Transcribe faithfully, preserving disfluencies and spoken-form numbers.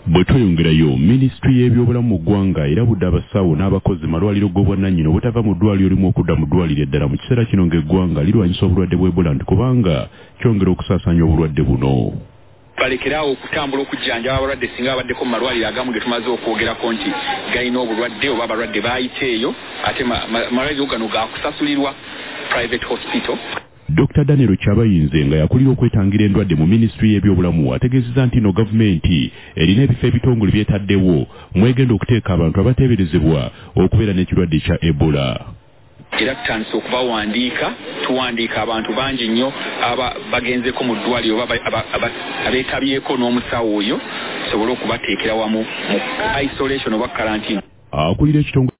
Bwe tweyongerayo minisitule y'ebyobulamu mu ggwanga erabudde abasawo n'abakozi malwaliro g'obwannannyini obutava mu ddwaliro erimu okudda mu ddwaliro eddala mu kiseera kino ng'eggwanga lirwanyisa obulwadde bw'Ebola nti kubanga kyongera okusaasaanya obulwadde buno. Balekerawo okutambula okujjanjaba abalwadde singa babaddeko mu malwaliro agamu ge tumaze okwogerako nti galina obulwadde oba abalwadde baayiteeyo ate malwaliro gano gaakusasulirwa private hospital. Doctor Daniel Kyabayinze nga yakulira okwetangira endwadde mu minisitule y'ebyobulamu ategeezezza nti no gavumenti erina ebifo ebitongole byetaddewo mwegenda okuteeka abantu abateeberezebwa okubeera n'ekirwadde kya Ebola. Era tutandise okubawandiika tuwandiika abantu bangi nnyo aba bagenzeko mu ddwaliro abeetabyeko n'omusawo oyo tusobole okubateekera wamu mu isolation oba quarantine. Akulira ekitongole